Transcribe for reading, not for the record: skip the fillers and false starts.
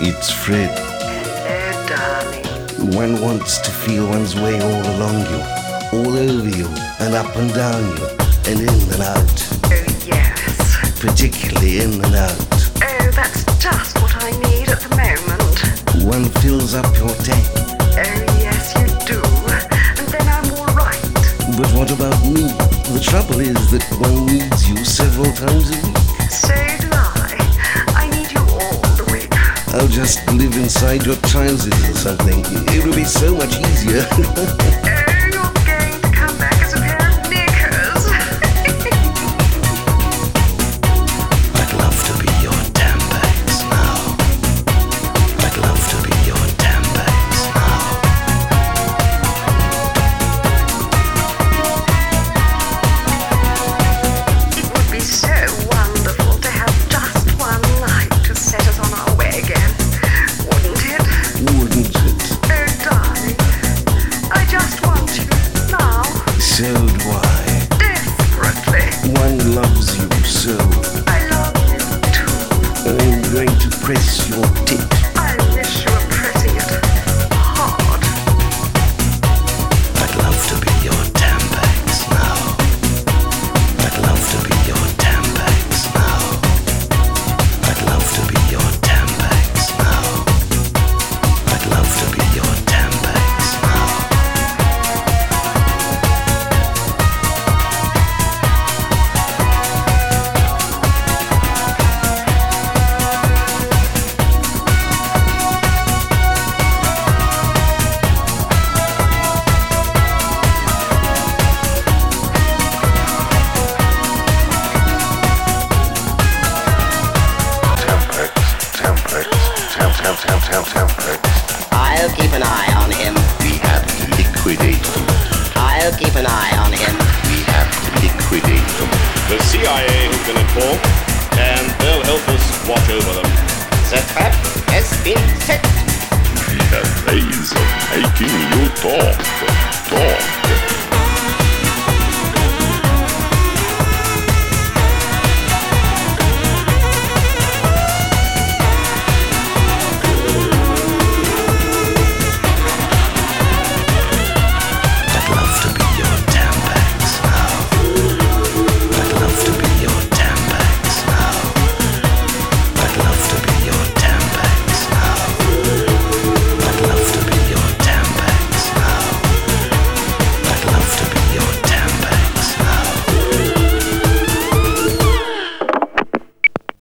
It's Fred. Hello, darling. One wants to feel one's way all along you, all over you, and up and down you, and in and out. Oh, yes. Particularly in and out. Oh, that's just what I need at the moment. One fills up your tank. Oh, yes, you do. And then I'm all right. But what about me? The trouble is that one needs you several times a week. So do I. I need you all the week. I'll just live inside your trousers or something. It'll be so much easier. Oh, you're going to come back as a pair of knickers. I'd love to be your Tampax now. I'd love to be your Tampax now. It would be so wonderful to have just one night to set us on our way again, wouldn't it? Wouldn't it? Oh, darling, I just want you now, So do I. desperately. One loves you so. I love you too. I'm going to press your tit. I wish you were pressing it hard. I'd love to be your Tampax now. I'd love to be your Tampax now. I'd love to be your Tampax now. I'd love to be your Tampax now. I'll keep an eye on him. We have to liquidate them. I'll keep an eye on him. We have to liquidate them. The CIA has been informed, and they'll help us watch over them. The trap has been set. We have ways of making you talk.